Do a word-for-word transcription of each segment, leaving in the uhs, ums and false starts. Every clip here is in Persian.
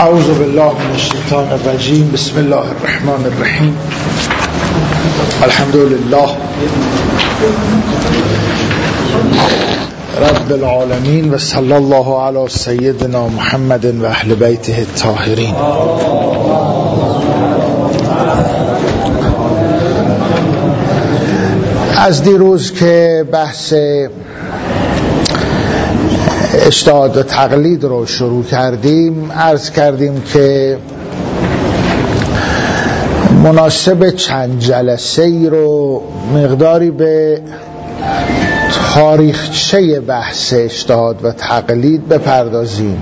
اعوذ بالله من الشیطان الرجیم. بسم الله الرحمن الرحیم. الحمد لله رب العالمین و صلی الله علی سیدنا محمد و اهل بیته الطاهرین. از دیروز که بحث اجتهاد و تقلید رو شروع کردیم، عرض کردیم که مناسب چند جلسه ای رو مقداری به تاریخچه بحث اجتهاد و تقلید بپردازیم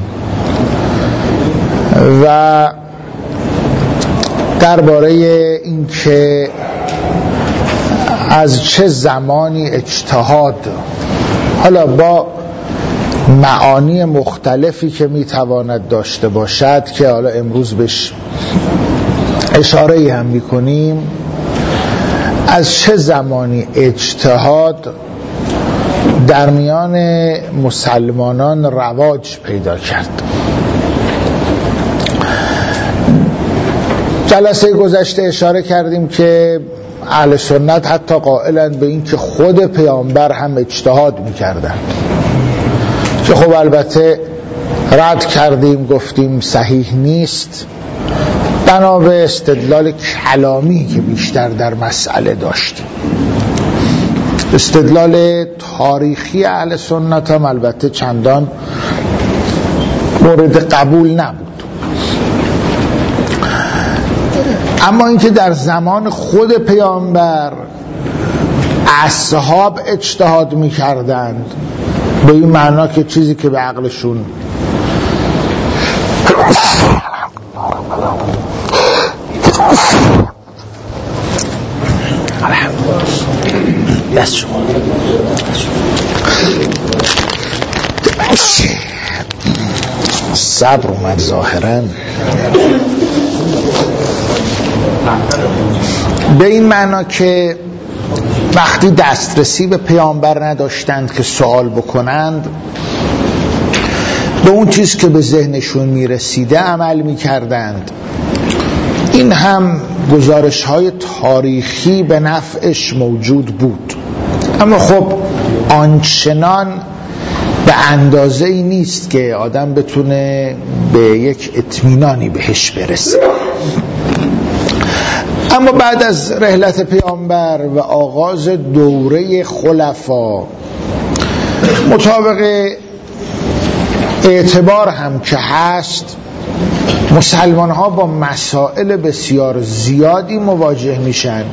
و درباره این که از چه زمانی اجتهاد، حالا با معانی مختلفی که میتواند داشته باشد که حالا امروز بهش اشاره هم میکنیم، از چه زمانی اجتهاد در میان مسلمانان رواج پیدا کرد. جلسه گذشته اشاره کردیم که اهل سنت حتی قائلند به این که خود پیامبر هم اجتهاد میکردند، که خب البته رد کردیم، گفتیم صحیح نیست، بنا به استدلال کلامی که بیشتر در مسئله داشتیم. استدلال تاریخی اهل سنت هم البته چندان مورد قبول نبود. اما اینکه در زمان خود پیامبر اصحاب اجتهاد می‌کردند، به این معنا که چیزی که به عقلشون بس شما صبر اومد ظاهرا، به این معنا که وقتی دسترسی به پیامبر نداشتند که سوال بکنند، به اون چیز که به ذهنشون میرسیده عمل میکردند. این هم گزارش های تاریخی به نفعش موجود بود، اما خب آنچنان به اندازه ای نیست که آدم بتونه به یک اطمینانی بهش برسه. اما بعد از رحلت پیامبر و آغاز دوره خلفا، مطابق اعتبار هم که هست، مسلمان ها با مسائل بسیار زیادی مواجه میشن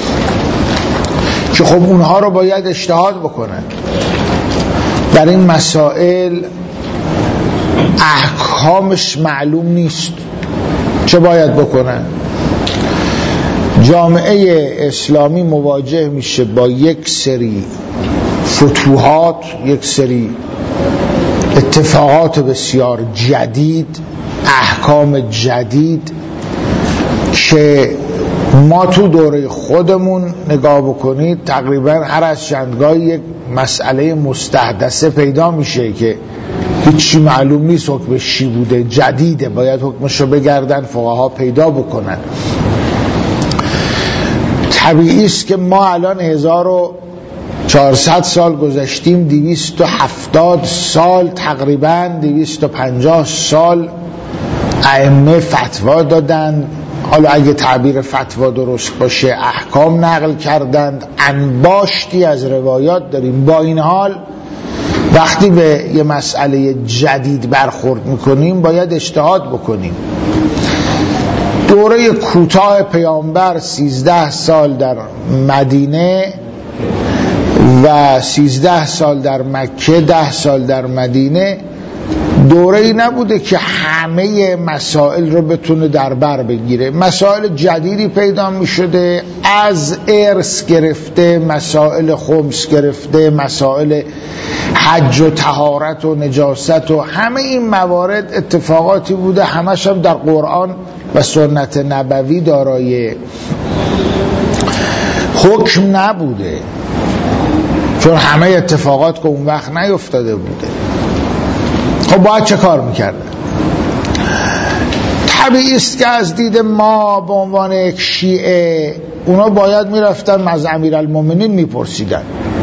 که خب اونها رو باید اجتهاد بکنن. در این مسائل احکامش معلوم نیست، چه باید بکنن؟ جامعه اسلامی مواجه میشه با یک سری فتوحات، یک سری اتفاقات بسیار جدید، احکام جدید که ما تو دوره خودمون نگاه بکنید تقریبا هر از چندگاهی یک مسئله مستحدثه پیدا میشه که هیچی معلوم نیست حکمش چی بوده، جدیده، باید حکمش رو بگردن فقها پیدا بکنن. طبیعی است که ما الان هزار و چهارصد سال گذشتیم، دویست و هفتاد سال تقریبا دویست و پنجاه سال ائمه فتوا دادند، حالا اگه تعبیر فتوا درست باشه احکام نقل کردند، انباشتی از روایات داریم. با این حال وقتی به یه مسئله جدید برخورد میکنیم باید اجتهاد بکنیم. دوره کوتاه پیامبر سیزده سال در مدینه و سیزده سال در مکه، ده سال در مدینه، دوره ای نبوده که همه مسائل رو بتونه در بر بگیره. مسائل جدیدی پیدا می شده، از ارث گرفته، مسائل خمس گرفته، مسائل حج و طهارت و نجاست و همه این موارد اتفاقاتی بوده، همش هم در قرآن و سنت نبوی دارای حکم نبوده، چون همه اتفاقات که اون وقت نیفتاده بوده. خب باید چه کار میکردن؟ طبیعی است که از دید ما به عنوان یک شیعه اونا باید میرفتن از امیرالمومنین میپرسیدن.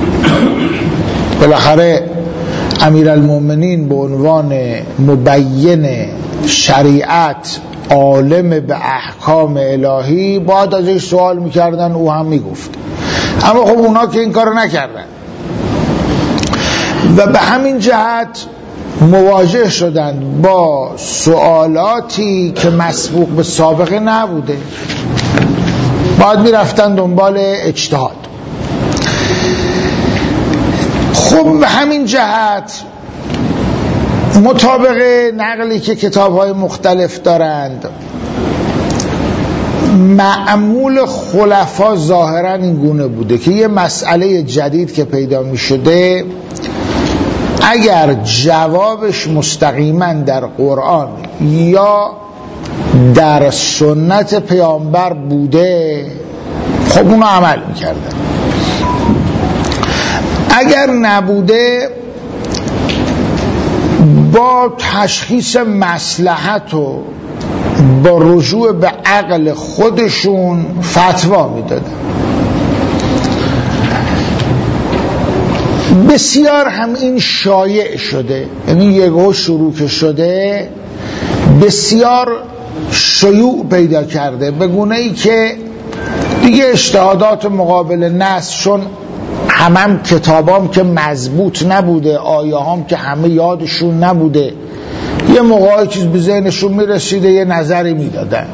بالاخره امیرالمومنین به عنوان مبین شریعت، عالم به احکام الهی، باید از این سوال میکردن، او هم میگفت. اما خب اونا که این کارو نکردن و به همین جهت مواجه شدند با سوالاتی که مسبوق به سابقه نبوده، باید میرفتن دنبال اجتهاد. خب به همین جهت مطابق نقلی که کتاب‌های مختلف دارند، معمول خلفا ظاهرا این گونه بوده که یه مسئله جدید که پیدا می شده، اگر جوابش مستقیما در قرآن یا در سنت پیامبر بوده، خب اونو عمل می کردن. اگر نبوده، با تشخیص مصلحت و با رجوع به عقل خودشون فتوا میدادن. بسیار هم این شایع شده، یعنی یکو شروع که شده بسیار شیوع پیدا کرده، به گونه ای که دیگه اجتهادات مقابل نص، چون همه هم کتابام که مضبوط نبوده، آیه هم که همه یادشون نبوده، یه موقعی چیز به ذهنشون میرسیده یه نظری میدادن.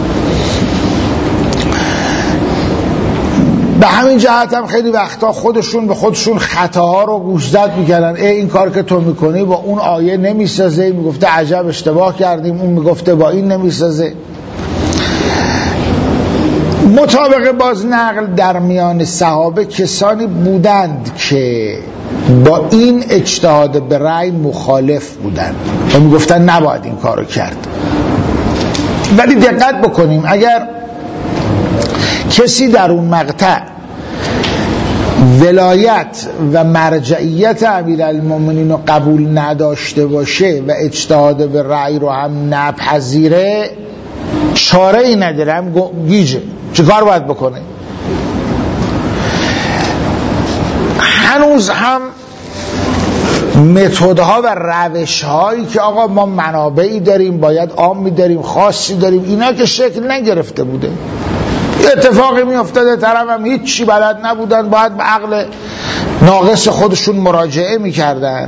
به همین جهت هم خیلی وقتا خودشون به خودشون خطاها رو گوشزد میکردن. ای این کار که تو میکنی با اون آیه نمیسازه، میگفته عجب اشتباه کردیم، اون میگفته با این نمیسازه. مطابق باز نقل در میان صحابه کسانی بودند که با این اجتهاد به رأی مخالف بودند و میگفتن نباید این کارو کرد. ولی دقت بکنیم، اگر کسی در اون مقطع ولایت و مرجعیت امیرالمومنین رو قبول نداشته باشه و اجتهاد به رأی رو هم نپذیره، چاره ای نداره، هم گیجه، چه کار باید بکنه؟ هنوز هم متدها و روش هایی که آقا ما منابعی داریم، باید عامی داریم، خاصی داریم، اینا که شکل نگرفته بوده. یه اتفاقی می افتاده، طرف هم هیچ چی بلد نبودن، باید به عقل ناقص خودشون مراجعه می کردن.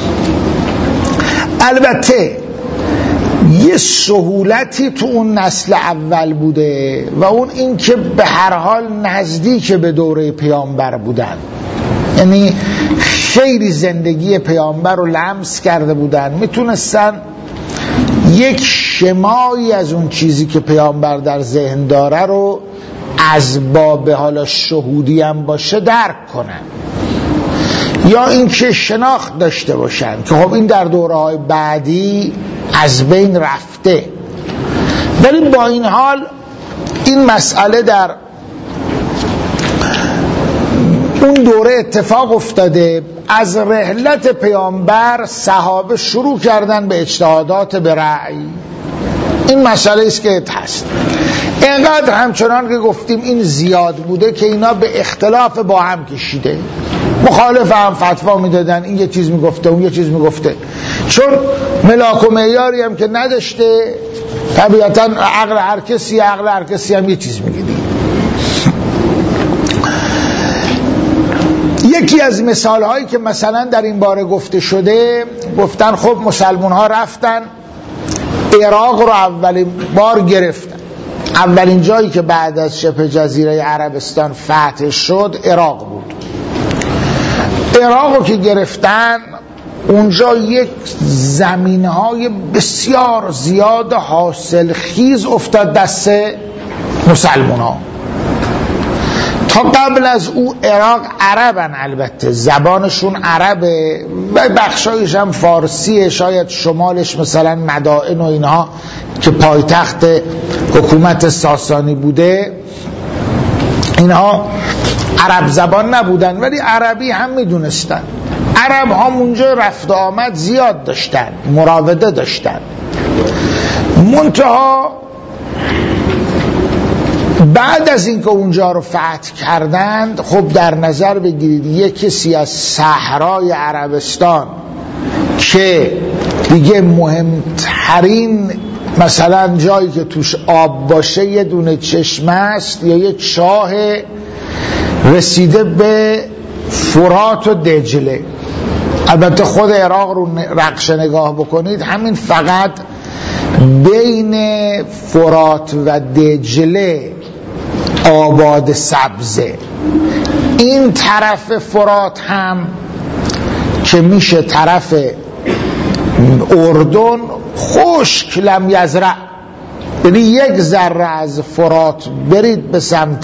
البته یه سهولتی تو اون نسل اول بوده و اون این که به هر حال نزدیک به دوره پیامبر بودن، یعنی خیلی زندگی پیامبر رو لمس کرده بودن، میتونستن یک شمایی از اون چیزی که پیامبر در ذهن داره رو از باب حالا شهودی هم باشه درک کنن، یا اینکه شناخت داشته باشن که خب این در دوره‌های بعدی از بین رفته. ولی با این حال این مسئله در اون دوره اتفاق افتاده. از رحلت پیامبر صحابه شروع کردن به اجتهادات به رأی. این مسئله است که هست. اینقدر همچنان که گفتیم این زیاد بوده که اینا به اختلاف با هم کشیده، مخالف هم فتوا میدادن، این یه چیز میگفته اون یه چیز میگفته، چون ملاک و معیاری هم که نداشته، طبیعتا عقل هر کسی عقل هر کسی هم یه چیز میگه. یکی از مثال هایی که مثلا در این باره گفته شده، گفتن خب مسلمان ها رفتن عراق رو اولین بار گرفتن. اولین جایی که بعد از شبه جزیره عربستان فتح شد عراق بود. عراق رو که گرفتن، اونجا یک زمینهای بسیار زیاد حاصل خیز افتاد دست مسلمان ها. تا قبل از او عراق عربن، البته زبانشون عربه و بخشایش هم فارسیه، شاید شمالش مثلا مدائن و اینها که پایتخت حکومت ساسانی بوده اینها عرب زبان نبودن، ولی عربی هم میدونستن. عرب هم اونجا رفت و آمد زیاد داشتن، مراوده داشتن. منتها بعد از اینکه اونجا رو فتح کردند، خب در نظر بگیرید یک کسی از صحرای عربستان که دیگه مهمترین مثلا جایی که توش آب باشه یه دونه چشمه است یا یک چاه رسیده به فرات و دجله. البته خود عراق رو رقشه نگاه بکنید، همین فقط بین فرات و دجله آباد سبزه. این طرف فرات هم که میشه طرف اردن خشک لم یزرع، یعنی یک ذره از فرات برید به سمت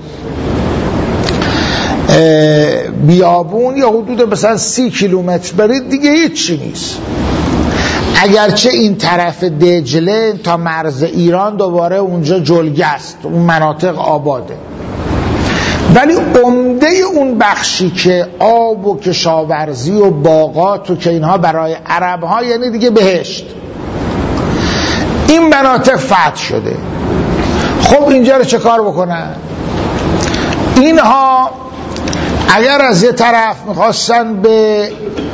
بیابون یا حدود مثلا سی کیلومتر برید دیگه هیچی نیست. اگرچه این طرف دجله تا مرز ایران دوباره اونجا جلگه است، اون مناطق آباده، ولی عمده اون بخشی که آب و کشاورزی و باغات و که اینها برای عرب ها یعنی دیگه بهشت، این مناطق فتح شده. خب اینجا رو چه کار بکنن؟ اینها اگر از یه طرف میخواستن به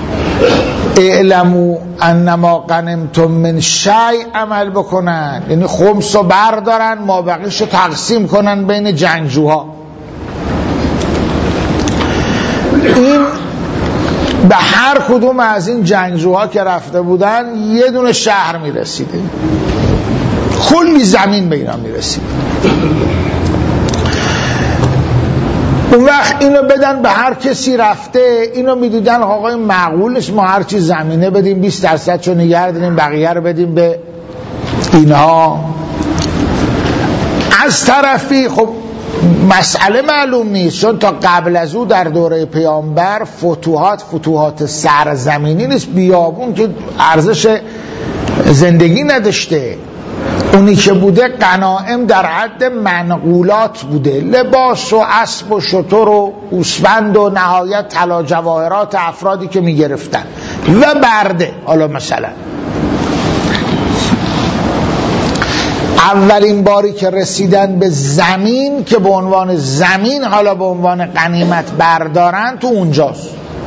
اعلمو انما غنمتم من شیء عمل بکنن، یعنی خمس رو بردارن ما بقیش رو تقسیم کنن بین جنگجوها، این به هر کدوم از این جنگجوها که رفته بودن یه دونه شهر میرسیده، کلی زمین به اینا میرسید. اون وقت اینو بدن به هر کسی رفته، اینو میدیدن آقای معقول نیست ما هرچی زمینه بدیم بیست درصد چون نگه داریم بقیه رو بدیم به اینها. از طرفی خب مسئله معلوم نیست، چون تا قبل از او در دوره پیامبر فتوحات فتوحات سرزمینی نیست، بیابون که ارزش زندگی نداشته، اونی که بوده غنایم در حد منقولات بوده، لباس و اسب و شتر و گوسفند و نهایت طلا جواهرات افرادی که میگرفتن و برده. حالا مثلا اولین باری که رسیدن به زمین که به عنوان زمین حالا به عنوان غنیمت بردارن تو اونجاست.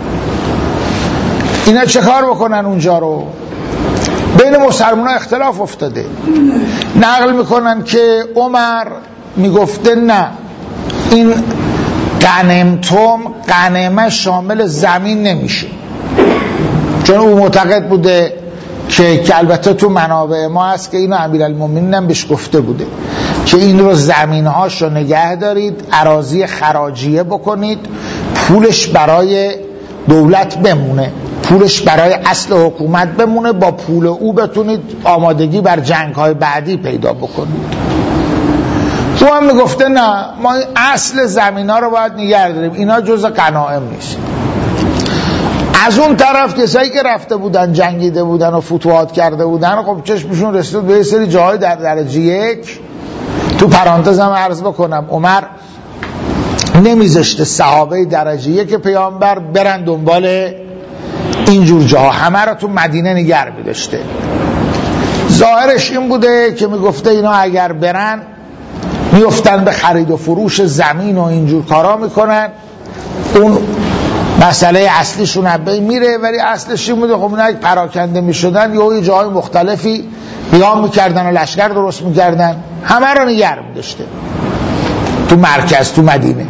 اینا چه کار بکنن اونجا رو؟ بین مسلمان ها اختلاف افتاده، نقل میکنن که عمر میگفته نه این غنیمتم غنیمه شامل زمین نمیشه، چون او معتقد بوده که که البته تو منابع ما هست که اینو امیرالمومنین هم بهش گفته بوده که این رو زمینهاش رو نگه دارید، اراضی خراجیه بکنید، پولش برای دولت بمونه، پولش برای اصل حکومت بمونه، با پول او بتونید آمادگی بر جنگ های بعدی پیدا بکنید. تو هم میگفته نه ما اصل زمین ها رو باید نگه داریم، اینا جز غنایم نیست. از اون طرف کسایی که رفته بودن جنگیده بودن و فتوحات کرده بودن خب چشمشون رسید به یه سری جاهای در درجه یک. تو پرانتزم عرض بکنم عمر نمیذاشته صحابه درجه یک پیامبر برن دنبال اینجور جاها، همه رو تو مدینه نگر می‌داشته. ظاهرش این بوده که میگفته اینا اگر برن میفتن به خرید و فروش زمین و اینجور کارا میکنن، اون مسئله اصلیشون از بین میره، ولی اصلش این بوده خب اینا پراکنده میشدن یا یه جاهای مختلفی قیام میکردن و لشکر درست میکردن، همه رو نگر می‌داشته تو مرکز تو مدینه.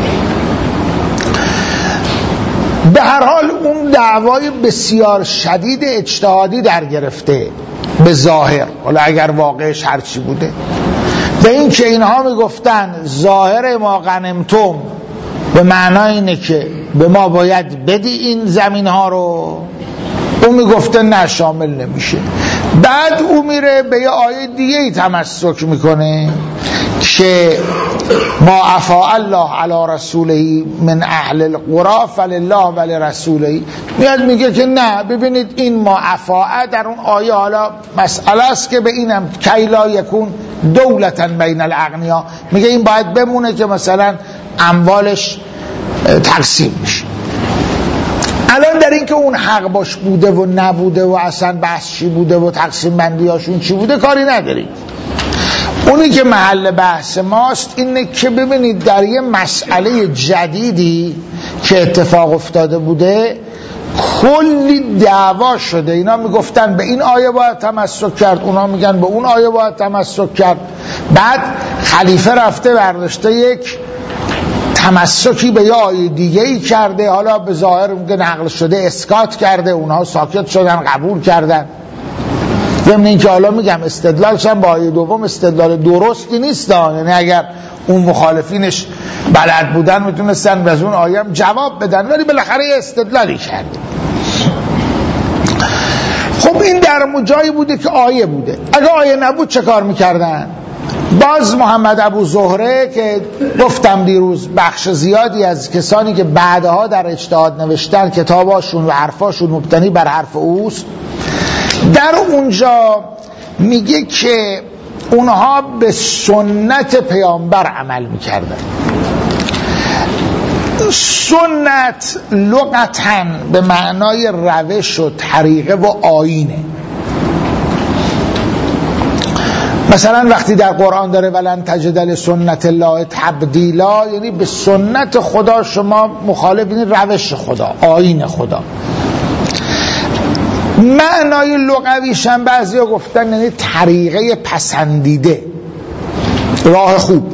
به هر حال اون دعوای بسیار شدید اجتهادی در گرفته به ظاهر، حالا اگر واقعش هرچی بوده، و این که اینها میگفتن ظاهر ما غنمتم به معنای اینه که به ما باید بدی این زمین ها رو، اون میگفته نه شامل نمیشه. بعد او میره به یه آیه دیگه ای تمسک میکنه که ما عفا الله علی رسوله من اهل القرى فلله ولرسوله، میاد میگه که نه ببینید این ما عفا در اون آیه حالا مسئله است که به اینم کی لا یکون دولتا بین الاغنیا، میگه این باید بمونه که مثلا اموالش تقسیم میشه. الان در این که اون حق باش بوده و نبوده و اصلا بحث چی بوده و تقسیم بندی هاشون چی بوده کاری نداریم. اونی که محل بحث ماست اینه که ببینید در یه مسئله جدیدی که اتفاق افتاده بوده کلی دعوا شده. اینا میگفتن به این آیه باید تمسک کرد، اونا میگن به اون آیه باید تمسک کرد. بعد خلیفه رفته برداشته یک تمسکی به یه آیه دیگه ای کرده، حالا به ظاهر میگه نقل شده اسکات کرده، اونها ساکت شدن قبول کردن. ضمن این که حالا میگم استدلالش هم با آیه دوم استدلال درستی نیست، یعنی اگر اون مخالفینش بلد بودن میتونستن از اون آیه هم جواب بدن، ولی بالاخره یه استدلالی کرد. خب این در جایی بوده که آیه بوده، اگه آیه نبود چه کار میکردن؟ باز محمد ابو زهره که گفتم دیروز بخش زیادی از کسانی که بعدها در اجتهاد نوشتن کتاباشون و حرفاشون مبتنی بر حرف اوست، در اونجا میگه که اونها به سنت پیامبر عمل میکردن. سنت لغتاً به معنای روش و طریقه و آیینه. مثلا وقتی در قرآن داره ولن تجد لسنت الله تبدیلا، یعنی به سنت خدا شما مخالف، یعنی روش خدا، آیین خدا. معنای لغویش هم بعضیا گفتن یعنی طریقه پسندیده، راه خوب.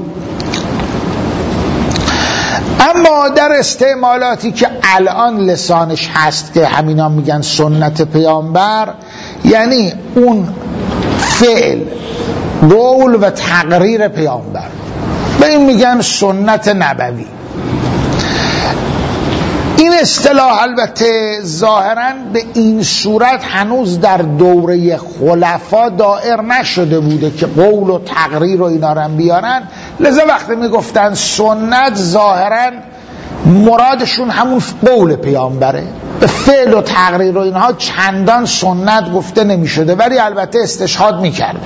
اما در استعمالاتی که الان لسانش هست که همینا میگن سنت پیامبر، یعنی اون فعل، قول و تقریر پیامبر، به این میگن سنت نبوی. این اصطلاح البته ظاهراً به این صورت هنوز در دوره خلفا دائر نشده بوده که قول و تقریر و اینا رو بیارن، لذا وقتی میگفتن سنت ظاهراً مرادشون همون قول پیامبره. به فعل و تقریر و اینها چندان سنت گفته نمیشده، ولی البته استشهاد میکرده.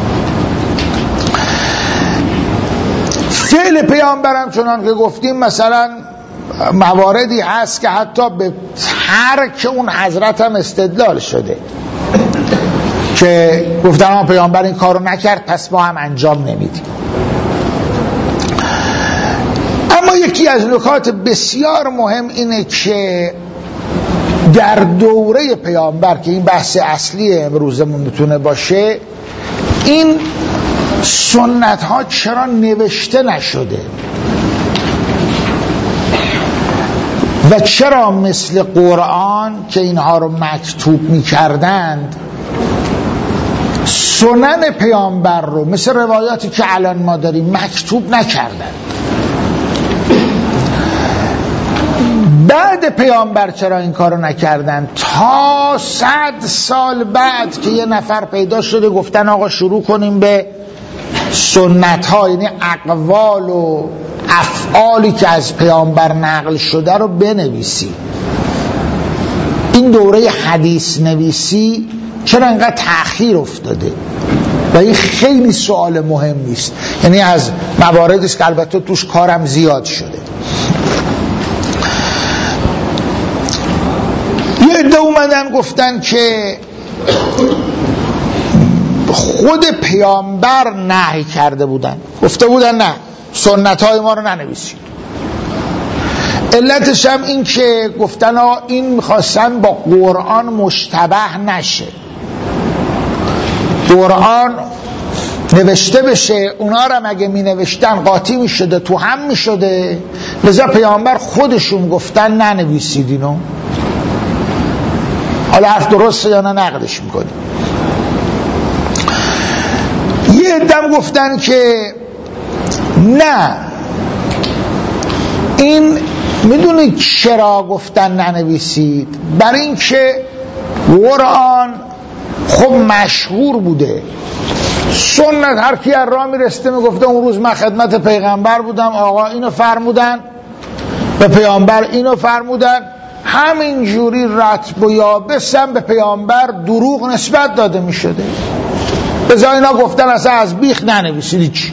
فعل پیامبرم چنان که گفتیم مثلا مواردی هست که حتی به ترک اون حضرت هم استدلال شده که گفتن ما پیامبر این کارو نکرد پس ما هم انجام نمیدیم. اما یکی از نکات بسیار مهم اینه که در دوره پیامبر که این بحث اصلی امروزمون میتونه باشه، این سنت ها چرا نوشته نشده و چرا مثل قرآن که اینها رو مکتوب میکردند سنن پیامبر رو مثل روایاتی که الان ما داریم مکتوب نکردند؟ بعد پیامبر چرا این کارو نکردن؟ تا صد سال بعد که یه نفر پیدا شده گفتن آقا شروع کنیم به سنت ها، یعنی اقوال و افعالی که از پیامبر نقل شده رو بنویسی. این دوره حدیث نویسی چرا اینقدر تأخیر افتاده؟ و این خیلی سوال مهمی است، یعنی از مواردی است که البته توش کارم زیاد شده. یه عده اومدن گفتن که خود پیامبر نهی کرده بودن، گفته بودن نه سنت های ما رو ننویسید. علتش هم این که گفتن این میخواستن با قرآن مشتبه نشه، قرآن نوشته بشه، اونا رو اگه می نوشتن قاطی می شده، تو هم می شده، لذا پیامبر خودشون گفتن ننویسید اینو. حالا حرف درسته یا نه نقدش میکنیم. یه عده‌ام گفتن که نه، این میدونید چرا گفتن ننویسید؟ برای اینکه قرآن خب مشهور بوده، سنت هر کی از راه میرسته میگفته اون روز من خدمت پیغمبر بودم، آقا اینو فرمودن، به پیامبر اینو فرمودن، همین جوری رطب و یابس هم به پیامبر دروغ نسبت داده میشده. بذار اینا گفتن اصلا از بیخ ننویسید چی.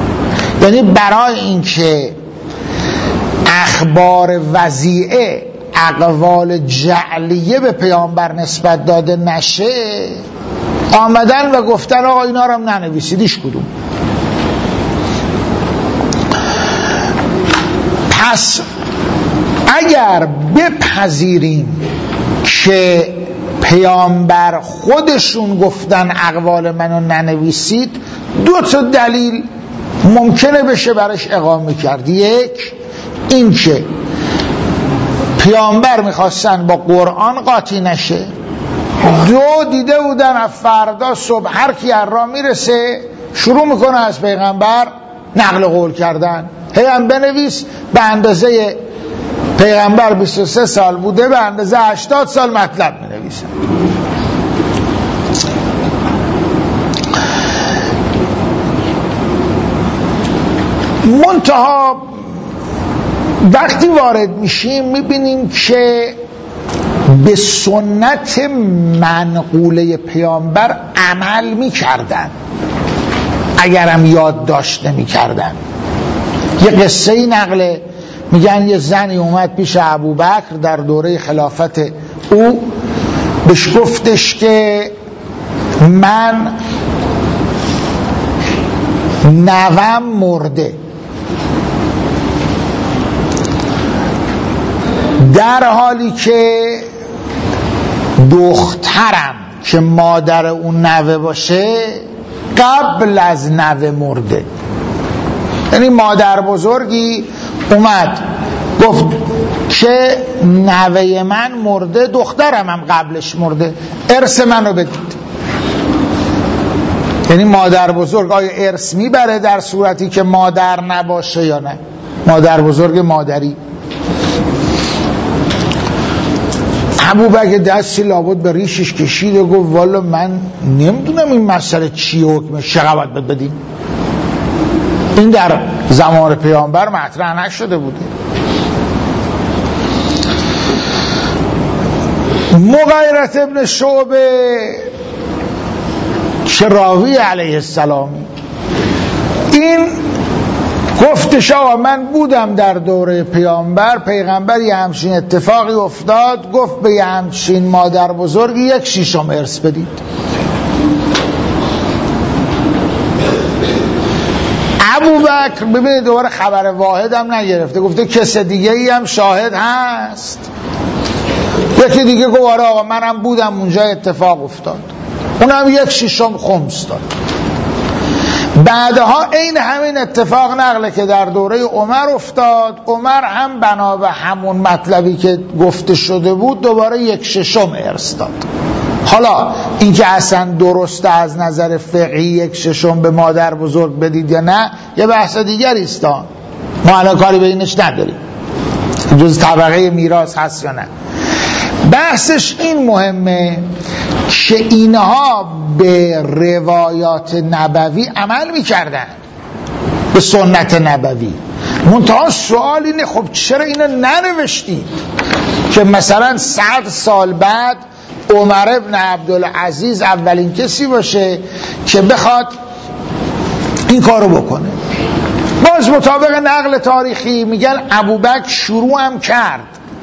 یعنی برای اینکه اخبار وضیعه اقوال جعلیه به پیامبر نسبت داده نشه آمدن و گفتن آقا اینا رو هم ننویسید هیچ کدوم. پس اگر بپذیریم که پیامبر خودشون گفتن اقوال منو ننویسید، دو تا دلیل ممکنه بشه برش اقامه کرد. یک، این که پیامبر میخواستن با قرآن قاطی نشه. دو، دیده بودن از فردا صبح هر کی هر را میرسه شروع میکنه از پیغمبر نقل قول کردن. هی هم بنویس به اندازه پیغمبر بیست و سه سال بوده، به اندازه هشتاد سال مطلب مینویسن. منتها وقتی وارد میشیم میبینیم که به سنت منقوله پیامبر عمل میکردن اگرم یاد داشت نمیکردن. یه قصه ای نقله، میگن یه زنی اومد پیش ابوبکر در دوره خلافت او، بهش گفتش که من نوام مرده، در حالی که دخترم که مادر اون نوه باشه قبل از نوه مرده. یعنی مادر بزرگی اومد گفت که نوه من مرده، دخترم هم قبلش مرده، ارث منو بدید. یعنی مادر بزرگ آیا ارث میبره در صورتی که مادر نباشه یا نه؟ مادر بزرگ مادری. ابوبکر دستی لابد به ریشش کشید و گفت والا من نمیدونم این مسئله چیه، حکمش چقدر باید بدیم. این در زمان پیامبر مطرح نشده بوده. مغیرة ابن شعبه که راوی علیه السلام، این گفتش آقا من بودم در دوره پیامبر، پیغمبر یه همچین اتفاقی افتاد، گفت به یه همچین مادر بزرگی یک شیشم ارث بدید. ابوبکر ببینید دوباره خبر واحد هم نگرفته، گفته کس دیگه ای هم شاهد هست؟ یکی دیگه گفت آره آقا منم بودم اونجا اتفاق افتاد، اونم یک شیشم خمس داد. بعدها این همین اتفاق نقله که در دوره عمر افتاد، عمر هم بنا به همون مطلبی که گفته شده بود دوباره یک ششم ارث داد. حالا این که اصلا درسته از نظر فقهی یک ششم به مادر بزرگ بدید یا نه یه بحث دیگری است، ما الان کاری به اینش نداریم، جز طبقه میراث هست یا نه. بحثش این مهمه که اینها به روایات نبوی عمل میکردن، به سنت نبوی. منتها سوال اینه خب چرا اینو ننوشتید که مثلا صد سال بعد عمر ابن عبدالعزیز اولین کسی باشه که بخواد این کارو بکنه. باز مطابق نقل تاریخی میگن ابوبکر شروع هم کرد،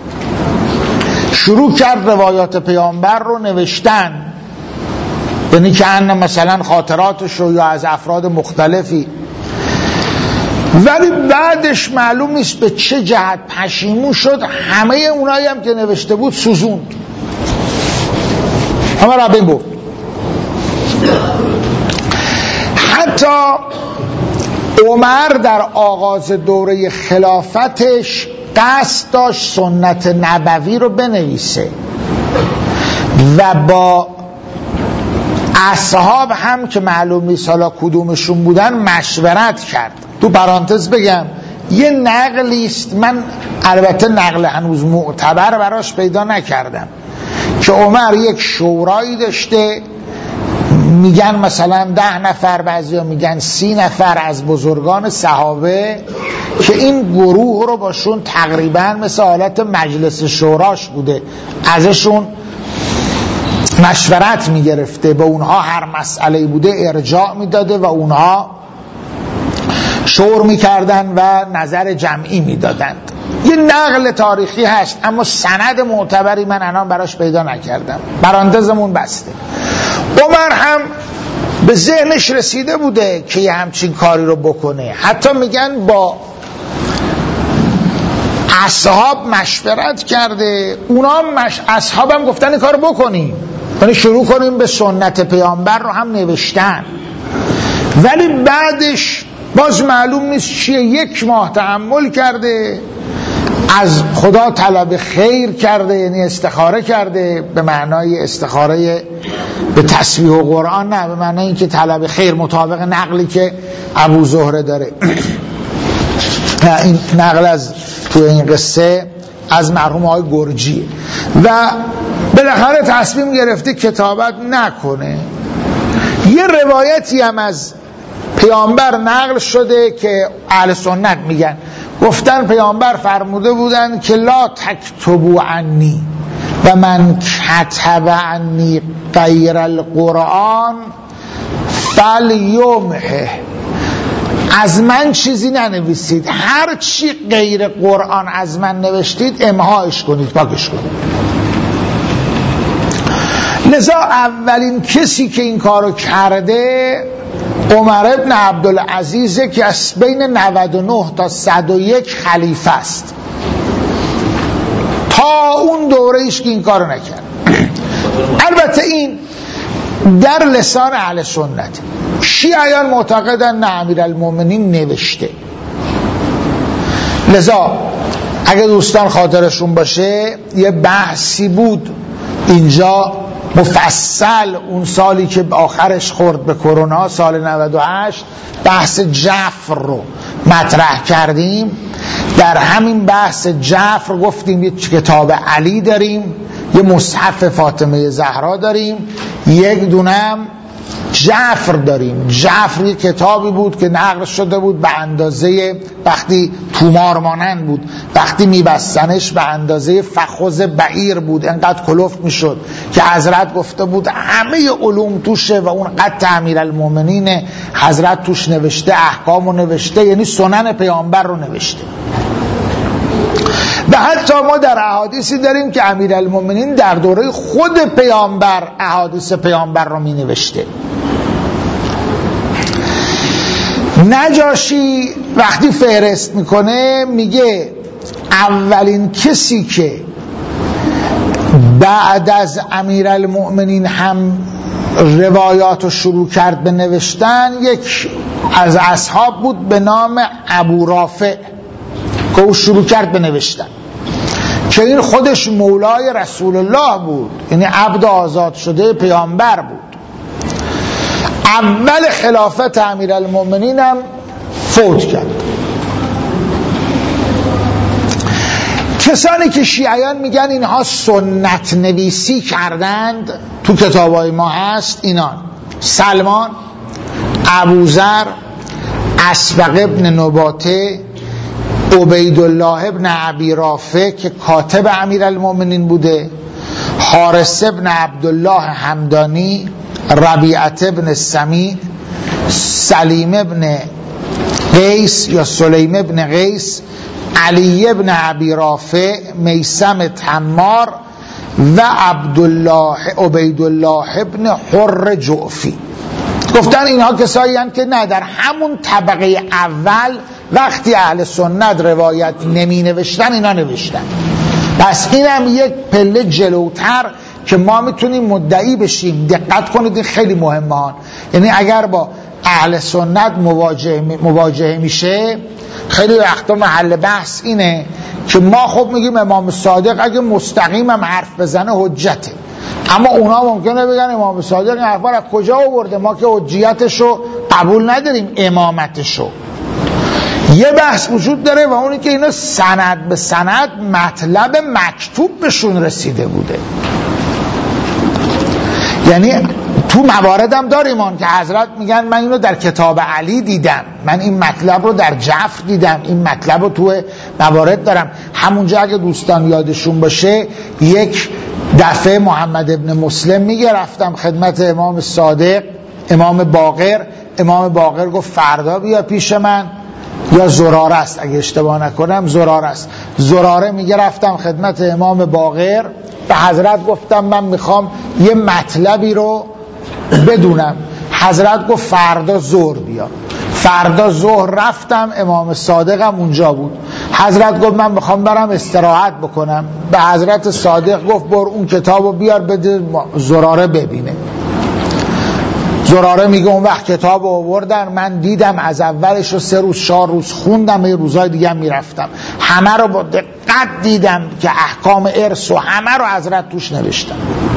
شروع کرد روایات پیامبر رو نوشتن، یعنی که ان مثلا خاطراتش رو یا از افراد مختلفی، ولی بعدش معلوم نیست به چه جهت پشیمون شد، همه اونایی هم که نوشته بود سوزوند، همه را بین برد. حتی عمر در آغاز دوره خلافتش قصد داشت سنت نبوی رو بنویسه و با اصحاب هم که معلوم نیست حالا کدومشون بودن مشورت کرد. تو پرانتز بگم یه نقلی است، من البته نقل هنوز معتبر براش پیدا نکردم، که عمر یک شورایی داشته، میگن مثلا ده نفر، بعضیا میگن سی نفر از بزرگان صحابه، که این گروه رو باشون تقریبا مثل حالت مجلس شوراش بوده، ازشون مشورت میگرفته، به اونها هر مسئله بوده ارجاع میداده و اونها شور میکردن و نظر جمعی میدادند. یه نقل تاریخی هست اما سند معتبری من الان براش پیدا نکردم، پرانتزمون بسته. عمر هم به ذهنش رسیده بوده که یه همچین کاری رو بکنه، حتی میگن با اصحاب مشورت کرده، اونا هم مش... اصحاب هم گفتن این کار بکنیم، یعنی شروع کنیم به سنت پیامبر رو هم نوشتن. ولی بعدش باز معلوم نیست چیه، یک ماه تحمل کرده، از خدا طلب خیر کرده، یعنی استخاره کرده به معنای استخاره به تسبیح و قرآن، نه به معنای اینکه طلب خیر مطابق نقلی که ابو زهره داره. این نقل از تو این قصه از مرحوم آقای گرجی. و بالاخره تصمیم گرفته کتابت نکنه. یه روایتی هم از پیامبر نقل شده که اهل سنت میگن، گفتن پیامبر فرموده بودن که لا تکتبو عنی و من کتب عنی غیر القرآن فلیمحه، از من چیزی ننویسید، هر چی غیر قرآن از من نوشتید امحاش کنید، پاکش کنید. لذا اولین کسی که این کارو کرده عمر ابن عبدالعزیزه که از بین نود و نه تا صد و یک خلیفه است، تا اون دوره ایش که این کارو نکرد. البته این در لسان اهل سنت. شیعیان معتقدن نه امیرالمومنین نوشته. لذا اگه دوستان خاطرشون باشه یه بحثی بود اینجا مفصل، اون سالی که آخرش خورد به کرونا، سال نود و هشت، بحث جعفر رو مطرح کردیم. در همین بحث جعفر گفتیم یه کتاب علی داریم، یه مصحف فاطمه زهرا داریم، یک دونم جعفر داریم. جعفر یه کتابی بود که نقل شده بود به اندازه، وقتی تومار مانند بود، وقتی میبستنش به اندازه فخذ بعیر بود، انقدر کلفت میشد که حضرت گفته بود همه علوم توشه و اون قد امیرالمومنین حضرت توش نوشته، احکامو نوشته، یعنی سنن پیامبر رو نوشته. و حتی ما در احادیثی داریم که امیرالمومنین در دوره خود پیامبر احادیث پیامبر رو می نوشته. نجاشی وقتی فهرست میکنه میگه اولین کسی که بعد از امیرالمومنین هم روایات رو شروع کرد به نوشتن یک از اصحاب بود به نام ابو رافع که او شروع کرد به نوشتن، که این خودش مولای رسول الله بود، یعنی عبد آزاد شده پیامبر بود. اول خلافت امیرالمومنین هم فوت کرد. کسانی که شیعیان میگن اینها سنت نویسی کردند تو کتابای ما هست اینان: سلمان، ابوذر، اسبق ابن نباته، عبیدالله ابن ابی رافع که کاتب امیرالمومنین بوده، حارث ابن عبدالله همدانی، ربیعت ابن سمی، سلیم ابن قیس یا سلیم ابن قیس، علی ابن ابی رافع، میثم تمار و عبدالله عبیدالله ابن حر جعفی. گفتن اینها کسایی هستند که نه در همون طبقه اول وقتی اهل سنت روایت نمی نوشتن اینا نوشتن. پس این هم یک پله جلوتر که ما میتونیم مدعی بشیم. دقت کنید این خیلی مهمه ها. یعنی اگر با اهل سنت مواجه مواجهه میشه خیلی وقتا محل بحث اینه که ما خب میگیم امام صادق اگه مستقیم هم حرف بزنه حجته، اما اونا ممکنه بگن امام صادق این حرفا از کجا آورده، ما که حجیتشو قبول نداریم، امامتشو. یه بحث وجود داره و اونی که اینا سند به سند مطلب مکتوب بهشون رسیده بوده. یعنی تو مواردم داریم آن که حضرت میگن من اینو در کتاب علی دیدم، من این مطلب رو در جعفر دیدم، این مطلب رو تو موارد دارم. همونجا اگه دوستان یادشون باشه یک دفعه محمد ابن مسلم میگه رفتم خدمت امام صادق، امام باقر، امام باقر گفت فردا بیا پیش من، یا زراره است اگه اشتباه نکنم، زراره است. زراره میگه رفتم خدمت امام باقر، به حضرت گفتم من میخوام یه مطلبی رو بدونم. حضرت گفت فردا ظهر بیا. فردا ظهر رفتم، امام صادقم اونجا بود. حضرت گفت من میخوام برم استراحت بکنم. به حضرت صادق گفت بر اون کتابو بیار بده زراره ببینه. زراره میگه اون وقت کتاب آوردن، من دیدم از اولش رو سه روز چهار روز خوندم، یه روزای دیگه هم میرفتم، همه رو با دقت دیدم که احکام ارث و همه رو حضرت توش نوشتم.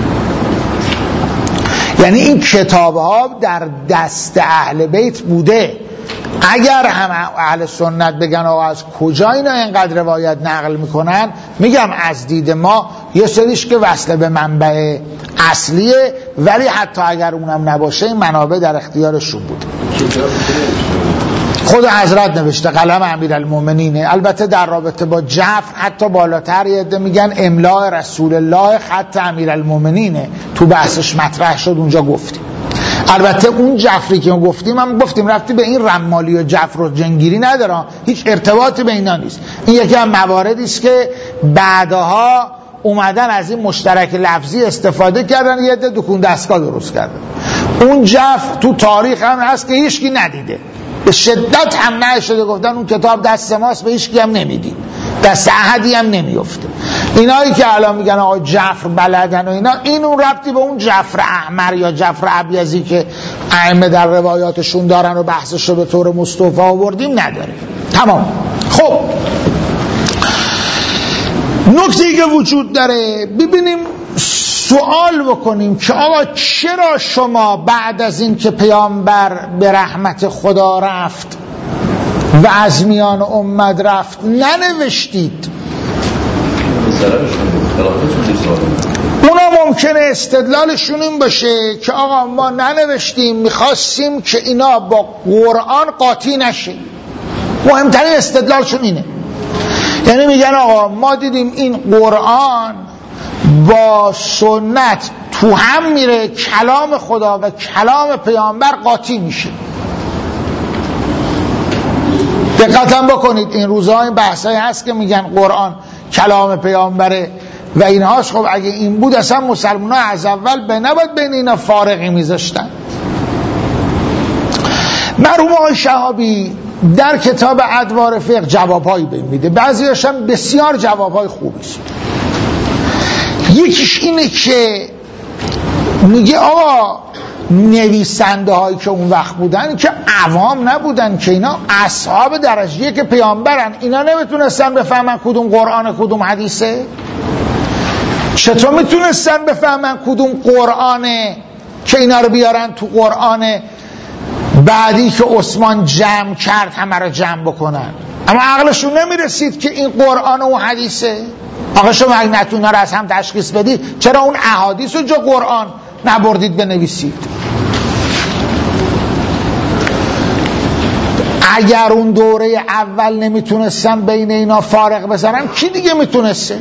یعنی این کتاب ها در دست اهل بیت بوده. اگر هم اهل سنت بگن آقا از کجا اینا اینقدر روایت نقل میکنن، میگم از دید ما یه سریش که وصل به منبع اصلیه، ولی حتی اگر اونم نباشه این منابع در اختیارشون بوده. خود حضرت نوشته، قلم امیرالمومنینه. البته در رابطه با جعفر حتی بالاتر یه عده میگن املاء رسول الله خط امیرالمومنینه، تو بحثش مطرح شد اونجا گفتیم. البته اون جعفری که گفتیم هم گفتیم رفتی به این رمالی و جعفر و جنگیری نداره، هیچ ارتباطی به اینا نیست. این یکی از مواردی است که بعدها اومدن از این مشترک لفظی استفاده کردن، یه عده دکون دستگاه درست کردن. اون جعفر تو تاریخ هم هست که هیچکی ندیده، به شدت هم نشده، گفتن اون کتاب دست ماست، به هیچکی هم نمیدین، دست احدی هم نمیفته. اینایی که الان میگن آقا جعفر بلدن و اینا، این اون ربطی به اون جعفر احمر یا جعفر ابیضی که ائمه در روایاتشون دارن و بحثش رو به طور مصطفی آوردیم نداره. تمام. خب نکته‌ای که وجود داره، ببینیم سوال بکنیم که آقا چرا شما بعد از این که پیامبر به رحمت خدا رفت و از میان امت رفت ننوشتید؟ اونا ممکنه استدلالشون این باشه که آقا ما ننوشتیم، میخواستیم که اینا با قرآن قاطی نشه. مهمترین استدلالشون اینه. یعنی میگن آقا ما دیدیم این قرآن با سنت تو هم میره، کلام خدا و کلام پیامبر قاطی میشه. دقتم بکنید این روزها این بحثایی هست که میگن قرآن کلام پیامبره و اینهاش. خب اگه این بود اصلا مسلمان ها از اول به نباید بین اینا فارقی میذاشتن. مرحوم آقای شهابی در کتاب ادوار فقه جوابهایی بهم میده، بعضی‌هاش هم بسیار جوابهای خوبی است. یکیش اینه که میگه آقا نویسنده هایی که اون وقت بودن که عوام نبودن، که اینا اصحاب درجه که پیامبرن، اینا نمیتونستن بفهمن کدوم قرآن کدوم حدیثه؟ چطور میتونستن بفهمن کدوم قرآنه که اینا رو بیارن تو قرآن بعدی که عثمان جمع کرد همه رو جمع بکنن؟ اما عقلشون نمیرسید که این قرآن و حدیثه. آقا شما اگه نتونه رو از هم تشخیص بدید، چرا اون احادیث رو جا قرآن نبردید بنویسید؟ اگر اون دوره اول نمیتونستن بین اینا فارق بذارن، کی دیگه میتونسته؟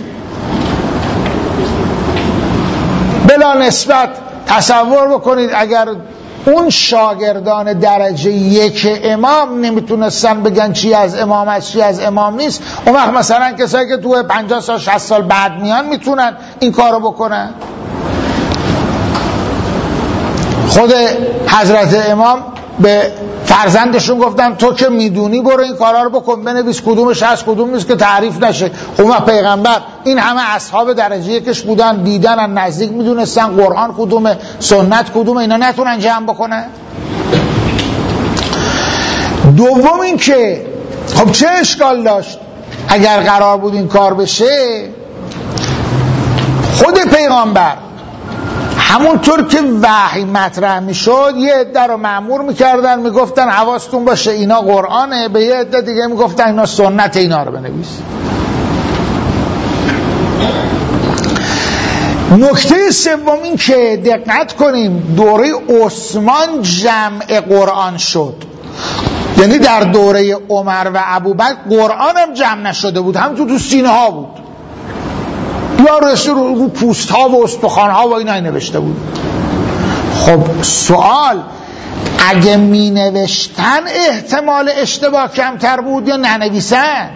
بلا نسبت تصور بکنید اگر اون شاگردان درجه یک امام نمیتونستن بگن چی از امام است چی از امام نیست، اون وقت مثلا کسایی که تو پنجاه سال شصت سال بعد میان میتونن این کارو بکنن؟ خود حضرت امام به فرزندشون گفتن تو که میدونی برو این کارا رو بکن، بنویس کدومش هست کدوم نیست که تعریف نشه. اون وقت پیغمبر این همه اصحاب درجه یکش بودن، دیدن نزدیک میدونستن قرآن کدومه سنت کدومه، اینا نتونن جمع بکنن؟ دوم این که خب چه اشکال داشت اگر قرار بود این کار بشه؟ خود پیغمبر همونطور که وحی مطرح میشد یه عده رو مأمور میکردن، میگفتن حواستون باشه اینا قرآنه، به یه عده دیگه میگفتن اینا سنت، اینا رو بنویس. نکته سوم این که دقت کنیم دوره عثمان جمع قرآن شد، یعنی در دوره عمر و ابوبکر قرآن هم جمع نشده بود، هم تو تو سینه ها بود، یا رسول رو, رو پوست ها و استخوان ها و اینا نوشته بود. خب سوال، اگه می نوشتن احتمال اشتباه کمتر بود یا ننویسن؟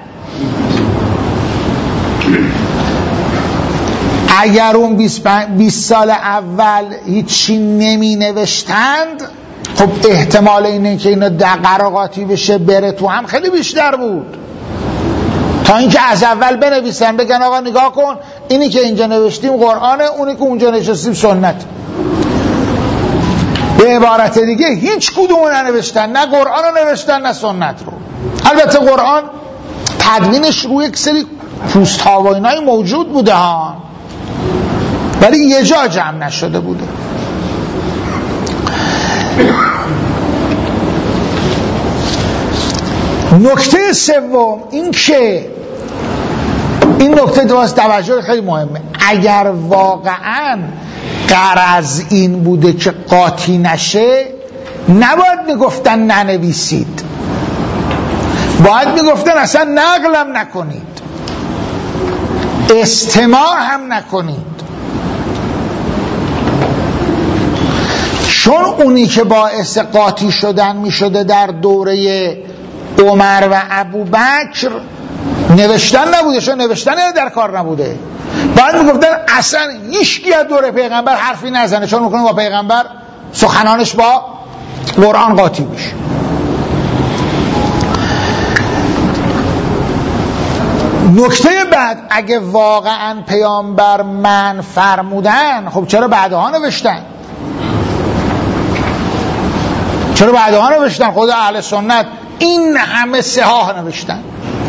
اگر اون بیست سال اول هیچی نمی نوشتند، خب احتمال اینه که اینا دقیق قاطی بشه بره تو هم خیلی بیشتر بود، تا اینکه از اول بنویسن بگن آقا نگاه کن اینی که اینجا نوشتیم قرآنه، اونی که اونجا نشستیم سنت. به عبارت دیگه هیچ کدوم ننوشتن، نه قرآن رو نوشتن نه سنت رو. البته قرآن تدوینش روی یک سری پوست ها و اینای موجود بوده ها، ولی یه جا جمع نشده بوده. نکته سوم این که این نکته درست توجه خیلی مهمه، اگر واقعا غرض این بوده که قاطی نشه نباید میگفتن ننویسید، باید میگفتن اصلا نقلم نکنید، استماع هم نکنید. چون اونی که باعث قاطی شدن میشده در دوره عمر و ابوبکر نوشتن نبوده، چون نوشتن در کار نبوده، باید میگفتن اصلا هیچکی از دوره پیغمبر حرفی نزنه، چون میکنه با پیغمبر سخنانش با قرآن قاطی میشه. نکته بعد، اگه واقعا پیامبر من فرمودن، خب چرا بعدها نوشتن؟ چرا بعدها نوشتن؟ خود اهل سنت این همه صحاح نوشتن.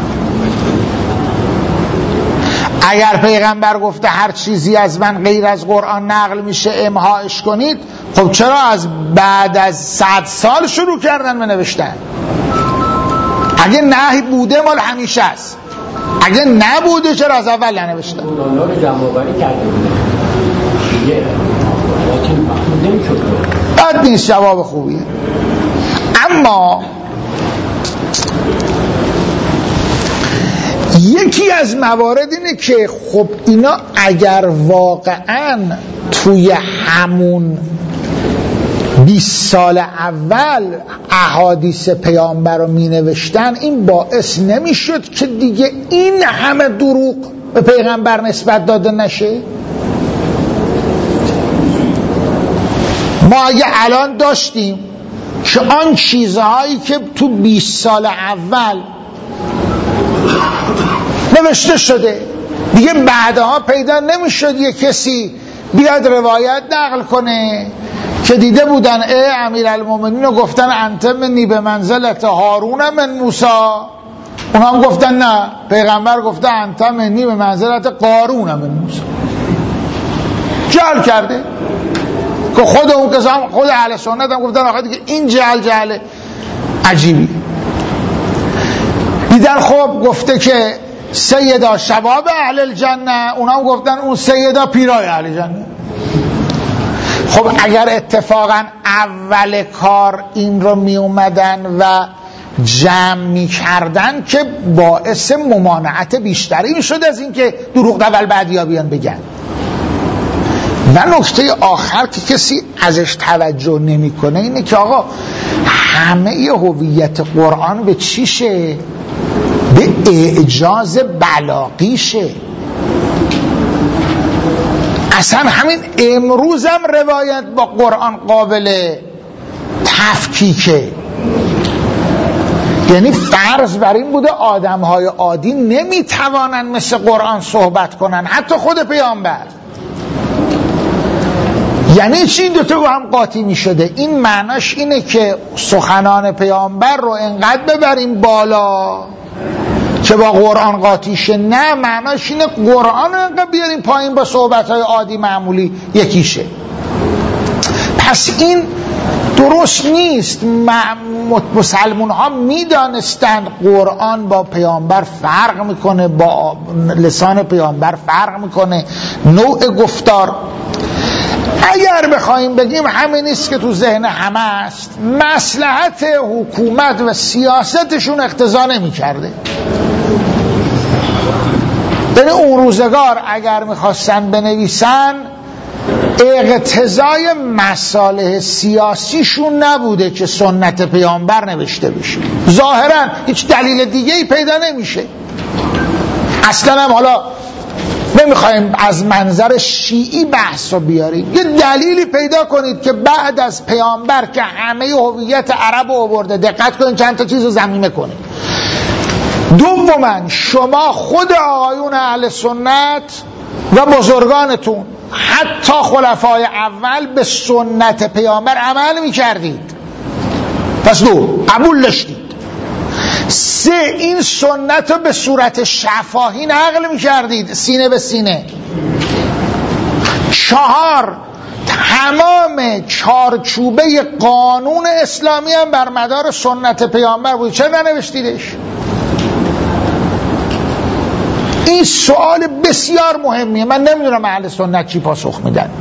اگر پیغمبر گفته هر چیزی از من غیر از قرآن نقل میشه امحاش کنید، خب چرا از بعد از صد سال شروع کردن به نوشتن؟ اگه نهی بوده مال همیشه است، اگه نبوده چرا از اول ننوشتن؟ مولانا رو جمع آوری کرده بوده دیگه، لکن مفهوم نمی‌شد. بد نیست، جواب خوبیه. اما یکی از موارد اینه که خب اینا اگر واقعا توی همون بیست سال اول احادیث پیامبر رو می نوشتن، این باعث نمی شد که دیگه این همه دروغ به پیغمبر نسبت داده نشه؟ ما اگه الان داشتیم که آن چیزهایی که تو بیست سال اول نوشته شده دیگه بعدها پیدا نمی شد یه کسی بیاد روایت نقل کنه که دیده بودن ای امیرالمومنین رو گفتن انت منی به منزلت هارون من موسی، اونا هم گفتن نه پیغمبر گفته انت منی به منزلت قارون من موسی. جهل کرده که خود اون کسان، خود اهل سنت هم گفتن آخه دیگه این جهل جهل عجیبی. دیدن خب گفته که سیدا شباب اهل الجنه، اونا هم گفتن اون سیدا پیرای اهل جنه. خب اگر اتفاقا اول کار این رو می اومدن و جمع می کردن که باعث ممانعت بیشتری می شد از این که دروغ اول بعدیا بیان بگن. و نکته آخر که کسی ازش توجه نمی کنه اینه که آقا همه هویت قرآن به چیشه؟ به اعجاز بلاغیشه. اصلا همین امروز هم روایت با قرآن قابل تفکیکه. یعنی فرض بر این بوده آدم‌های عادی نمیتوانن مثل قرآن صحبت کنن، حتی خود پیامبر. یعنی چی این دوتا با هم قاطی می شده؟ این معناش اینه که سخنان پیامبر رو انقدر ببریم بالا که با قرآن قاطی شه؟ نه، معناش اینه قرآن رو انقدر بیاریم پایین با صحبت‌های عادی معمولی یکیشه. پس این درست نیست. مسلمان ها می دانستند قرآن با پیامبر فرق میکنه، با لسان پیامبر فرق میکنه، نوع گفتار. اگر بخوایم بگیم همه نیست که تو ذهن همه است، مصلحت حکومت و سیاستشون اقتضا نمی کرده. یعنی اون روزگار اگر میخواستن بنویسن اقتضای مصالح سیاسیشون نبوده که سنت پیامبر نوشته بشه. ظاهرا هیچ دلیل دیگه ای پیدا نمیشه. اصلا هم حالا نمیخوایم از منظر شیعی بحث رو بیاریم، یه دلیلی پیدا کنید که بعد از پیامبر که همه هویت عرب رو آورده، دقت کنید چند تا چیز رو ضمیمه کنید. دوما شما خود آقایون اهل سنت و بزرگانتون حتی خلفای اول به سنت پیامبر عمل میکردید، پس دو قبول داشتید. سه این سنت رو به صورت شفاهی نقل میکردید سینه به سینه. چهار تمام چارچوبه قانون اسلامی هم بر مدار سنت پیامبر بود. چرا ننوشتیدش؟ این سوال بسیار مهمیه. من نمیدونم اهل سنت چی پاسخ میدن.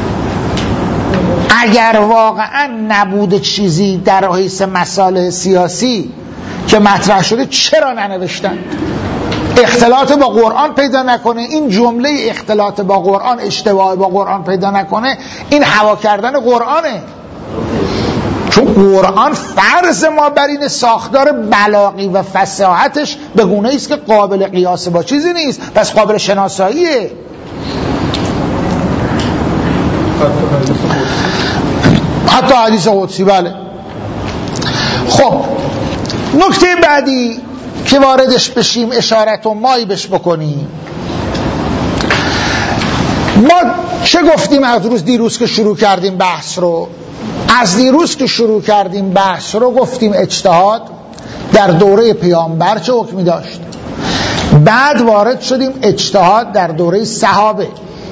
اگر واقعا نبوده چیزی در حیث مصالح سیاسی که مطرح شده، چرا ننوشتن؟ اختلاط با قرآن پیدا نکنه، این جمله اختلاط با قرآن، اشتباه با قرآن پیدا نکنه، این هوا کردن قرآنه. چون قرآن فرض ما بر این ساختار بلاغی و فصاحتش به گونه است که قابل قیاس با چیزی نیست، پس قابل شناساییه. حتی حدیث قدسی. بله. خب نکته بعدی که واردش بشیم، اشارت و مایی بش بکنیم. ما چه گفتیم از روز دیروز که شروع کردیم بحث رو؟ از دیروز که شروع کردیم بحث رو گفتیم اجتهاد در دوره پیامبر چه حکمی داشت. بعد وارد شدیم اجتهاد در دوره صحابه.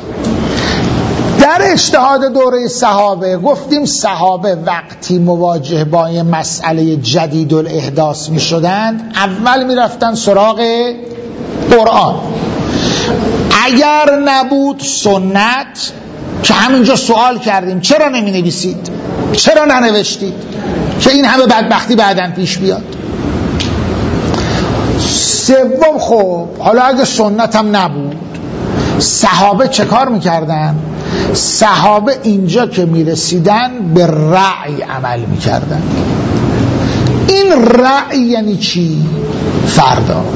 در اجتهاد دوره صحابه گفتیم صحابه وقتی مواجه با یه مسئله جدید الاحداث می شدند، اول می رفتن سراغ قرآن. اگر نبود سنت، که همینجا سوال کردیم چرا نمی نویسید، چرا ننوشتید که این همه بدبختی بعداً پیش بیاد. سوم، خب حالا اگه سنت هم نبود، صحابه چه کار میکردن؟ صحابه اینجا که میرسیدن به رأی عمل میکردن. این رأی یعنی چی؟ فردا